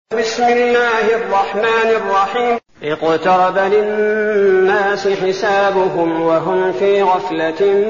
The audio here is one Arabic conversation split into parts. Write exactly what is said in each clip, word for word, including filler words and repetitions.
بسم الله الرحمن الرحيم. اقترب للناس حسابهم وهم في غفلة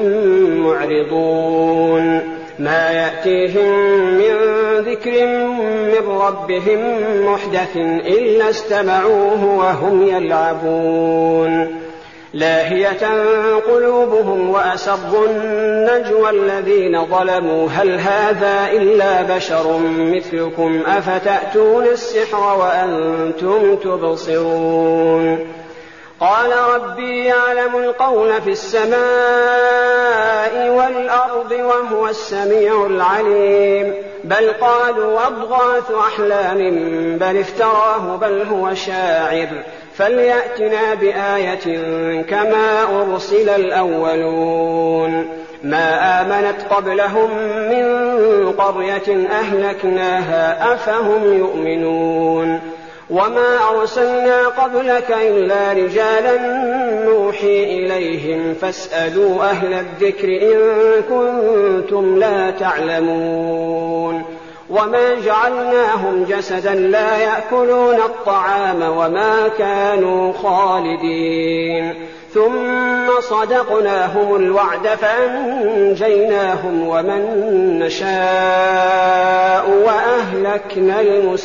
معرضون ما يأتيهم من ذكر من ربهم محدث إلا استمعوه وهم يلعبون لاهية قلوبهم وأسروا النجوى الذين ظلموا هل هذا إلا بشر مثلكم أفتأتون السحر وأنتم تبصرون قال ربي يعلم القول في السماء والأرض وهو السميع العليم بل قالوا أضغاث أحلام بل افتراه بل هو شاعر فليأتنا بآية كما أرسل الأولون ما آمنت قبلهم من قرية أهلكناها أفهم يؤمنون وما أرسلنا قبلك إلا رجالا نوحي إليهم فاسألوا أهل الذكر إن كنتم لا تعلمون وما جعلناهم جسدا لا يأكلون الطعام وما كانوا خالدين ثم صدقناهم الوعد فأنجيناهم ومن نشاء وأهلكنا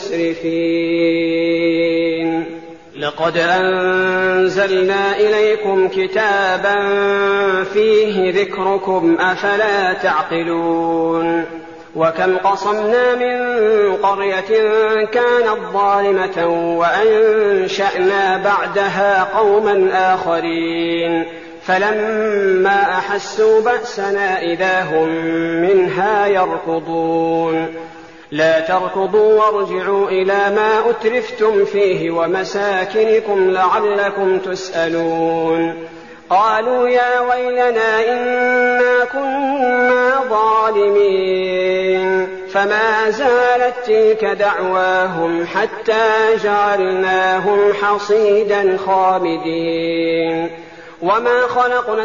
المسرفين لقد أنزلنا إليكم كتابا فيه ذكركم أفلا تعقلون وكم قصمنا من قرية كانت ظالمة وأنشأنا بعدها قوما آخرين فلما أحسوا بأسنا إذا هم منها يركضون لا تركضوا وارجعوا إلى ما أترفتم فيه ومساكنكم لعلكم تسألون قالوا يا ويلنا إنا كنا ظالمين فما زالت تلك دعواهم حتى جعلناهم حصيدا خامدين وما خلقنا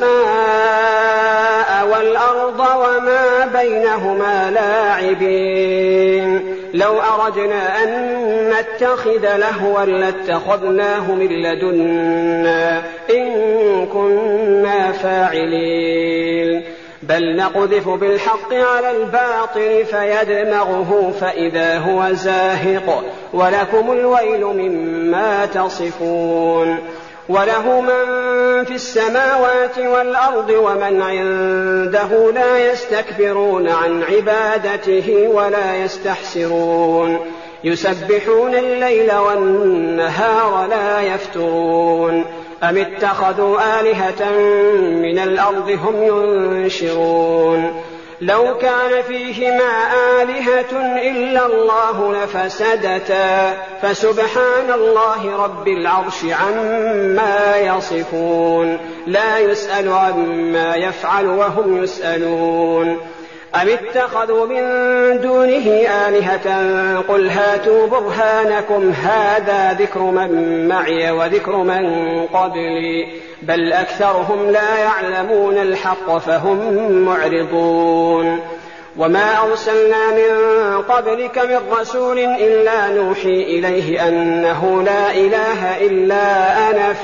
السماء والأرض وما بينهما لاعبين لو أردنا أن نتخذ لهوا لاتخذناه من لدنا إن كنا فاعلين بل نقذف بالحق على الباطل فيدمغه فإذا هو زاهق ولكم الويل مما تصفون وله من في السماوات والأرض ومن عنده لا يستكبرون عن عبادته ولا يستحسرون يسبحون الليل والنهار لا يفترون أم اتخذوا آلهة من الأرض هم ينشرون لو كان فيهما آلهة إلا الله لفسدتا فسبحان الله رب العرش عما يصفون لا يسأل عما يفعل وهم يسألون أم اتخذوا من دونه آلهة قل هاتوا برهانكم هذا ذكر من معي وذكر من قبلي بل أكثرهم لا يعلمون الحق فهم معرضون وما أرسلنا من قبلك من رسول إلا نوحي إليه أنه لا إله إلا أنا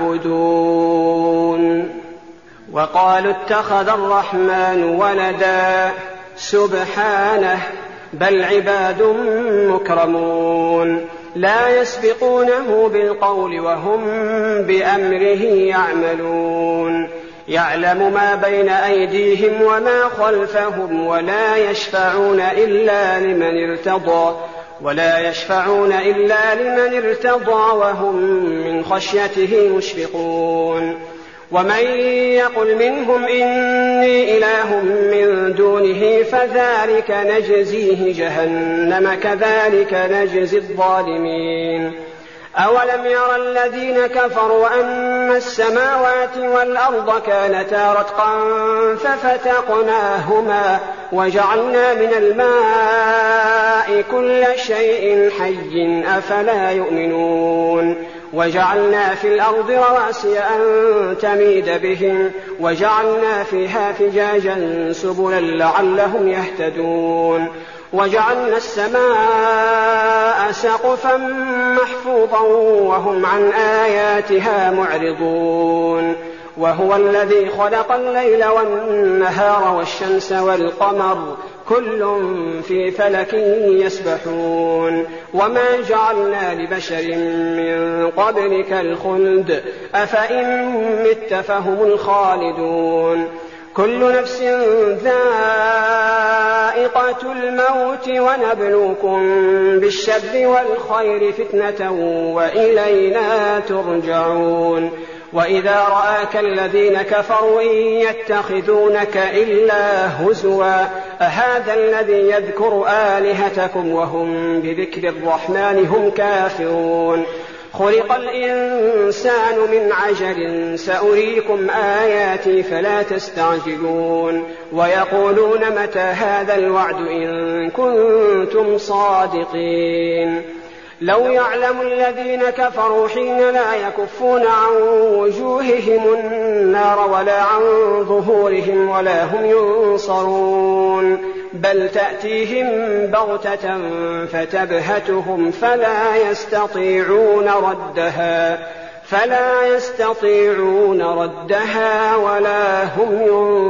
فاعبدون وقالوا اتخذ الرحمن ولدا سبحانه بل عباد مكرمون لا يسبقونه بالقول وهم بأمره يعملون يعلم ما بين أيديهم وما خلفهم ولا يشفعون إلا لمن ارتضى ولا يشفعون إلا لمن ارتضى وهم من خشيته مشفقون ومن يقل منهم إني إله من دونه فذلك نجزيه جهنم كذلك نجزي الظالمين أولم يرى الذين كفروا أن السماوات والأرض كانتا رتقا ففتقناهما وجعلنا من الماء كل شيء حي أفلا يؤمنون وجعلنا في الأرض رواسي أن تميد بهم وجعلنا فيها فجاجا سبلا لعلهم يهتدون وجعلنا السماء سقفا محفوظا وهم عن آياتها معرضون وهو الذي خلق الليل والنهار والشمس والقمر كل في فلك يسبحون وما جعلنا لبشر من قبلك الخلد أفإن مت فهم الخالدون كل نفس ذائقة الموت ونبلوكم بالشر والخير فتنة وإلينا ترجعون وإذا رآك الذين كفروا إن يتخذونك إلا هزوا أهذا الذي يذكر آلهتكم وهم بذكر الرحمن هم كافرون خلق الإنسان من عجل سأريكم آياتي فلا تستعجلون ويقولون متى هذا الوعد إن كنتم صادقين لو يعلم الذين كفروا حين لا يكفون عن وجوههم النار ولا عن ظهورهم ولا هم ينصرون بل تأتيهم بغتة فتبهتهم فلا يستطيعون ردها فلا يستطيعون ردها ولا هم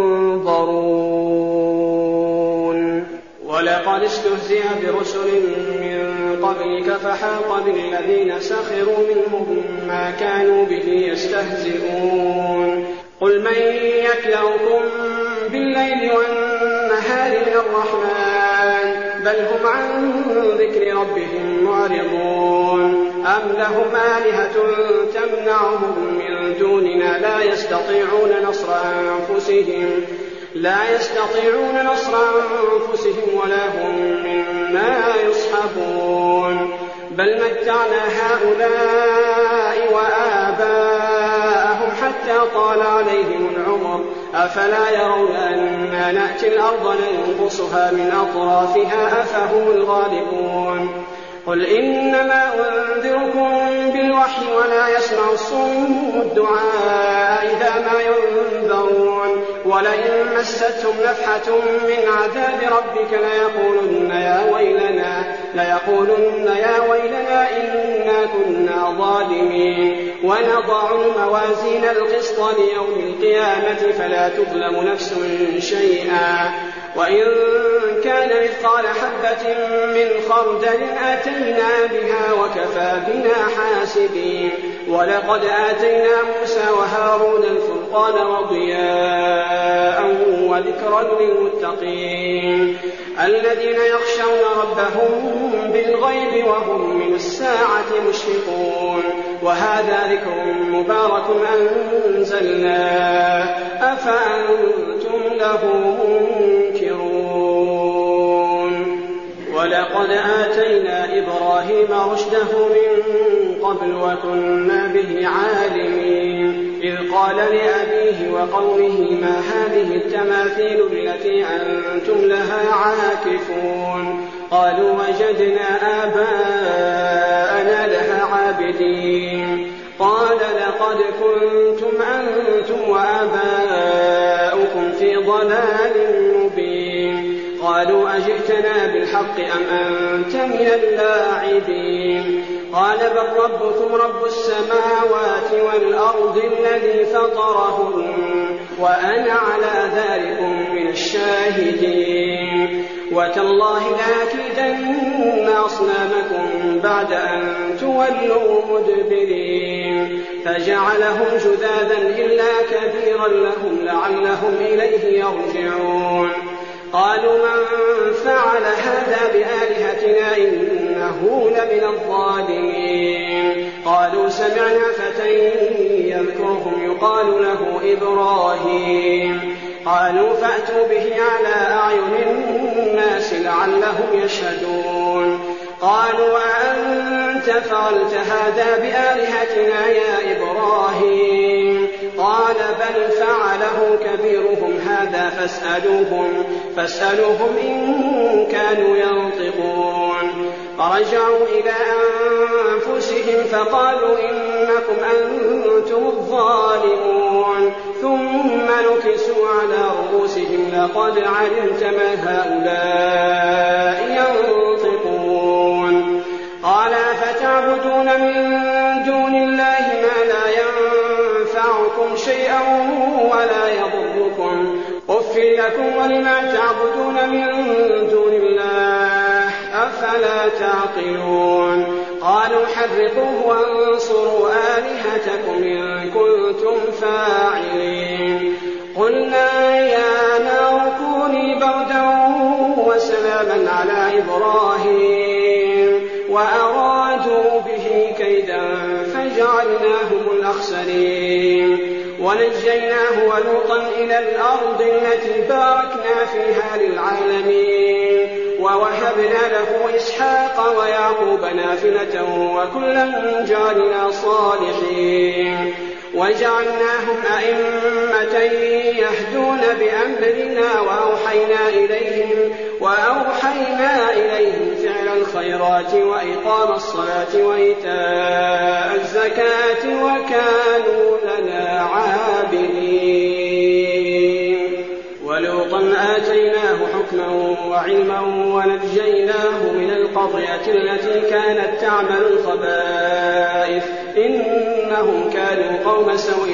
ينظرون ولقد استهزئ برسل من قبلك فحاق بالذين سخروا منهم ما كانوا به يستهزئون قل من يكلؤكم بالليل والنهار من الرحمن بل هم عن ذكر ربهم معرضون أم لهم آلهة تمنعهم من دوننا لا يستطيعون نصر أنفسهم لا يستطيعون نصر أنفسهم ولا هم منا يصحبون بل متعنا هؤلاء وآباءهم حتى طال عليهم العمر أفلا يرون أنا نأتي الأرض ننقصها من أطرافها أفهم الغالبون قل إنما أنذركم بالوحي ولا يسمع الصم الدعاء إذا ما ينذرون ولئن مستهم نفحة من عذاب ربك ليقولن يا ويلنا ليقولن يا ويلنا إنا كنا ظالمين ونضع الموازين القسط ليوم القيامة فلا تظلم نفس شيئا وإن كان مثقال حبة من خردل آتينا بها وكفى بنا حاسبين ولقد آتينا موسى وهارون الفرقان وضياء وذكرا للمتقين الذين يخشون ربهم بالغيب وهم من الساعة مشفقون وهذا ذكر مبارك أنزلناه أفأنتم له منكرون ولقد آتينا إبراهيم رشده من قبل وكنا به عالمين إذ قال لأبيه وقومه ما هذه التماثيل التي أنتم لها عاكفون قالوا وجدنا آباءنا لها عابدين قال لقد كنتم أنتم وآباؤكم في ضلال مبين قالوا أجئتنا بالحق أم أنت من اللاعبين قال بل ربكم رب السماوات والأرض الذي فطرهن وأنا على ذلك من الشاهدين وتالله لأكيدن أصنامكم بعد أن تولوا مدبرين فجعلهم جذاذا إلا كبيرا لهم لعلهم إليه يرجعون قالوا من فعل هذا بآلهتنا إنه لمن الظالمين قالوا سمعنا فتى يذكرهم يقال له إبراهيم قالوا فأتوا به على أعين الناس لعلهم يشهدون قالوا أأنت فعلت هذا بآلهتنا يا إبراهيم قال بل فعله كبيرهم هذا فاسألوهم, فاسألوهم إن كانوا ينطقون فرجعوا إلى أنفسهم فقالوا إنكم أنتم الظالمون ثم نكسوا على رؤوسهم لقد علمت ما هؤلاء ينطقون قال فتعبدون من دون الله ما لا ينفعكم شيئا ولا يضركم أف لكم ولما تعبدون من دون الله أفلا تعقلون قالوا حرقوه وانصروا آلهتكم إن كنتم فاعلين قلنا يا نار كوني بردا وسلاما على إبراهيم وأرادوا به كيدا فجعلناهم الأخسرين ونجيناه ولوطا إلى الأرض التي باركنا فيها للعالمين ووهبنا له إسحاق ويعقوب نافلة وكلا جعلنا صالحين وجعلناهم أئمة يهدون بأمرنا وأوحينا إليهم, وأوحينا إليهم فعل الخيرات وإقام الصلاة وإيتاء الزكاة وكانوا لنا عابدين ولوطا آتيناه حكما وعلما ونجيناه من القرية التي كانت تعمل الخبائث إنهم كانوا قوم سوء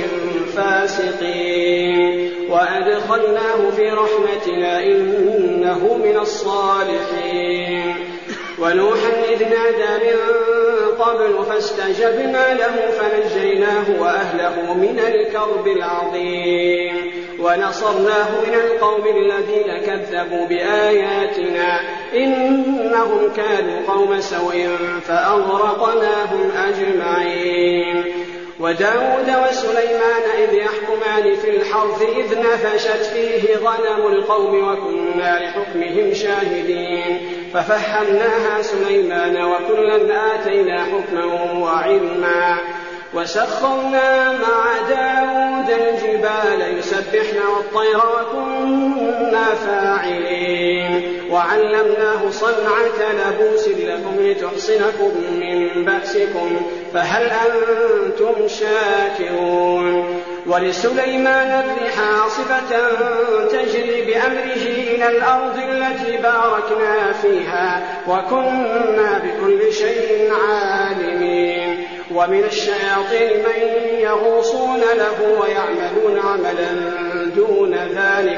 فاسقين وأدخلناه في رحمتنا إنه من الصالحين ونوحا إذ نادى من قبل فاستجبنا له فنجيناه وأهله من الكرب العظيم ونصرناه من القوم الذين كذبوا بآياتنا إنهم كانوا قوم سوء فأغرقناهم أجمعين وداود وسليمان إذ يحكمان في الحرث إذ نفشت فيه غنم القوم وكنا لحكمهم شاهدين ففهمناها سليمان وكلا آتينا حكما وعلما وسخرنا مع داود الجبال يسبحن والطير وكنا فاعلين وعلمناه صنعة لبوس لكم لتحصنكم من بأسكم فهل أنتم شاكرون ولسليمان الريح عاصفة تجري بأمره إلى الأرض التي باركنا فيها وكنا بكل شيء عالمين ومن الشياطين من يغوصون له ويعملون عملا دون ذلك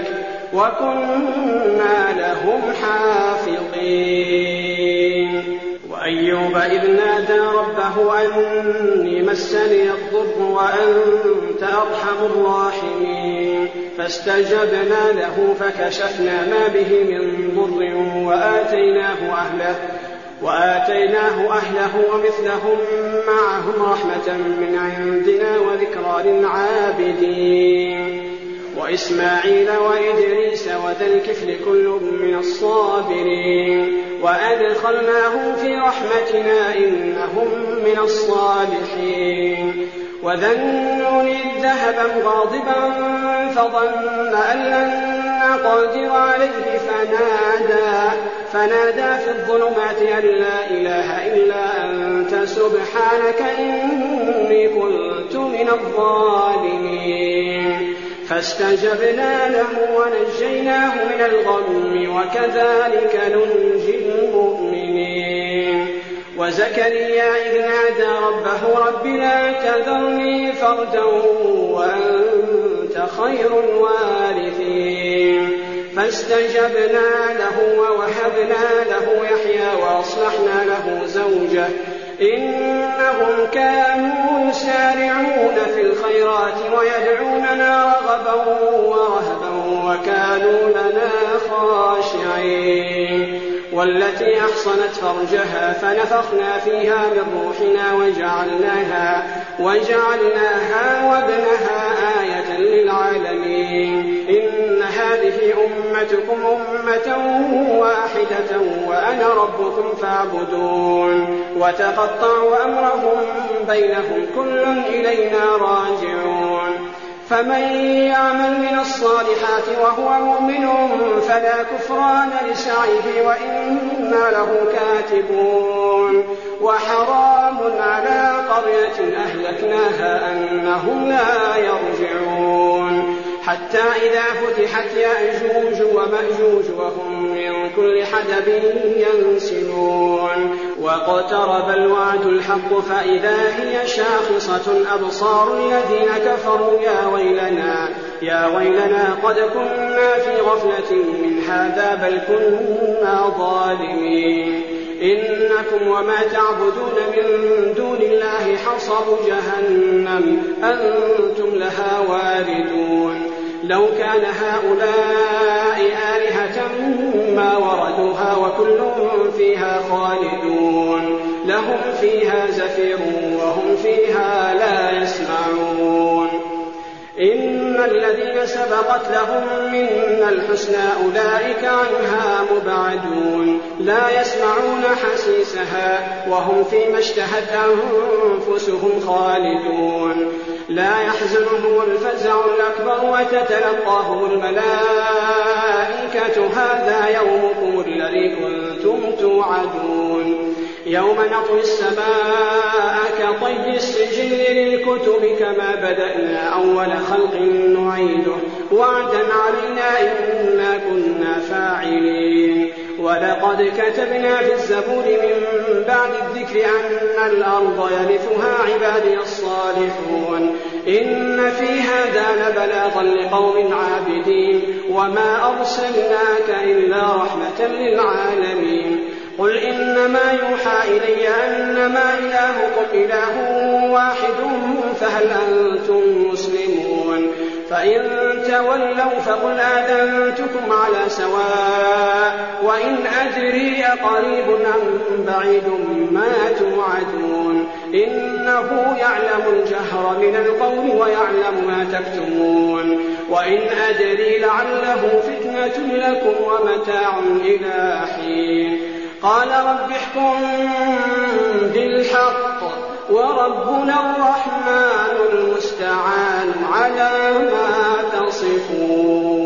وكنا لهم حافظين وأيوب إذ نادى ربه أني مسني الضر وأنت أرحم الراحمين فاستجبنا له فكشفنا ما به من ضر وآتيناه أهله وآتيناه أهله ومثلهم معهم رحمة من عندنا وذكرى للعابدين وإسماعيل وإدريس وذا الكفل كل من الصابرين وأدخلناهم في رحمتنا إنهم من الصالحين وذا النون إذ ذهب مغاضبا فظن أن لن نقدر عليه فنادى, فنادى في الظلمات أن لا إله إلا أنت سبحانك إني كنت من الظالمين فاستجبنا له ونجيناه من الغم وكذلك ننجي المؤمنين وزكريا إذ نادى ربه رب لا تذرني فردا وأنت خير الوارثين فاستجبنا له ووهبنا له يحيى وأصلحنا له زوجه إنهم كانوا يسارعون في الخيرات ويدعوننا رغبا ورهبا وكانوا لنا خاشعين والتي أحصنت فرجها فنفخنا فيها من روحنا وجعلناها, وجعلناها وابنها آية للعالمين إن هذه أمتكم أمة واحدة وأنا ربكم فاعبدون وتقطعوا أمرهم بينهم كل إلينا راجعون فمن يعمل من الصالحات وهو مؤمن فلا كفران لسعيه وإنا له كاتبون وحرام على قرية أهلكناها أنهم لا يرجعون حتى إذا فتحت يأجوج ومأجوج وهم من كل حدب ينسلون واقترب الوعد الحق فإذا هي شاخصة أبصار الذين كفروا يا ويلنا يا ويلنا قد كنا في غفلة من هذا بل كنا ظالمين إنكم وما تعبدون من دون الله حصب جهنم أنتم لها واردون لو كان هؤلاء آلهة ما وردوها وكل فيها خالدون لهم فيها زفير وهم فيها لا يسمعون إن الذين سبقت لهم منا الحسنى أولئك عنها مبعدون لا يسمعون حسيسها وهم فيما اشتهت أنفسهم خالدون لا يحزنهم الفزع الأكبر وتتلقاهم الملائكة هذا يومكم الذي كنتم توعدون يوم نطوي السماء كطي السجل للكتب كما بدأنا أول خلق نعيده وعدا علينا إنا كنا فاعلين ولقد كتبنا في الزبور من بعد الذكر أن الأرض يرثها عبادي الصالحون إن في هذا لبلاغا لقوم عابدين وما أرسلناك إلا رحمة للعالمين قل إنما يوحى إلي أنما إلهكم إله واحد فهل أنتم مسلمون فإن تولوا فقل آذنتكم على سواء وإن أدري أقريب أم بعيد ما توعدون إنه يعلم الجهر من القول ويعلم ما تكتمون وإن أدري لعله فتنة لكم ومتاع إلى حين قال رب احكم بالحق وربنا الرحمن المستعان على ما تصفون.